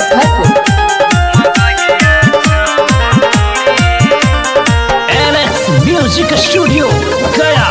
Muzaffarpur. NX music studio Gaya.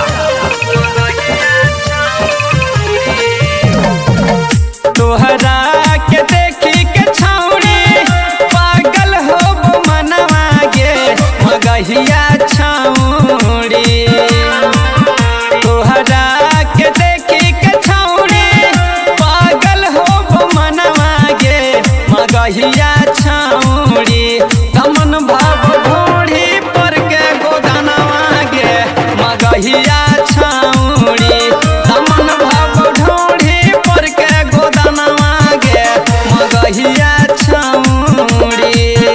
तोहरा के देखी के छौड़ी पागल हो मनवा गे मगहिया छौड़ी। तोहरा के देखी के छौड़ी पागल हो मनवा गे मगहिया छौड़ी। तमन भाव ढोढ़ी पर के गोदनवा गे मगहिया छौड़ी। तमन भाव ढोढ़ी पर के गोदनवा गे मगहिया छौड़ी।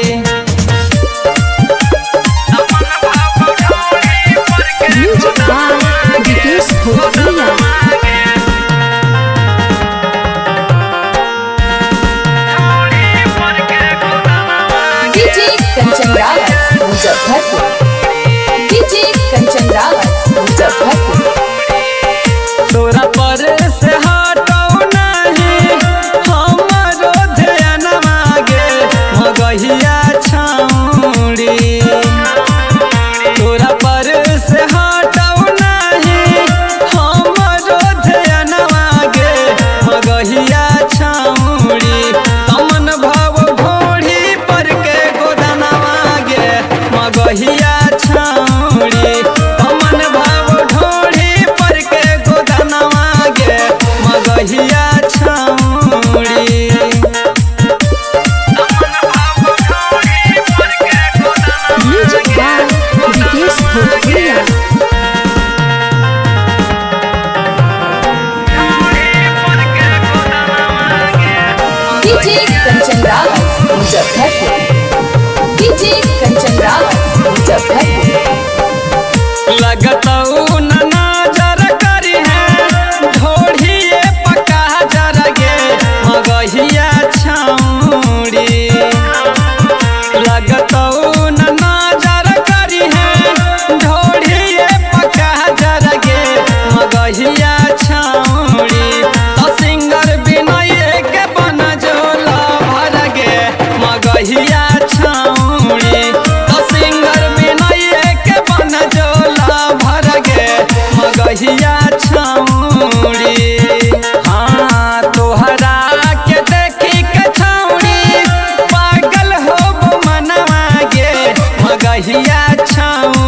Music by Vikesh Bhojpuriya. DJ Kanchan Rawat Muzaffarpur. DJ Kanchan Rawat Muzaffarpur. तोरा पर से हटौ नहीं हमरो ध्यानवा गे मगहिया छौड़ी। तोरा पर से हटौ नहीं हमरो ध्यानवा गे मगहिया छौड़ी। तमन भव ढोढ़ी पर के गोदनवा गे मगहिया छौड़ी। तमन भव ढोढ़ी पर के गोदनवा गे मगहिया छौड़ी। Music by Vikesh Bhojpuriya. DJ Kanchan Rawat Muzaffarpur. DJ Kanchan Rawat Muzaffarpur. लगतौ न नजर करी है ढोढ़िए पका जर गे मगहिया छौड़ी। लगतौ न नजर करी है ढोढ़िए पका जर गे मगहिया छौड़ी। तो सिंगर बिनय के बन जोला भर गे मगहिया छौड़ी। तो सिंगर बिनय के बन जोला भर गे मगहिया छौड़ी। हाँ तोहरा के देखी के छौड़ी पागल हो मनवा गे मगहिया छौड़ी।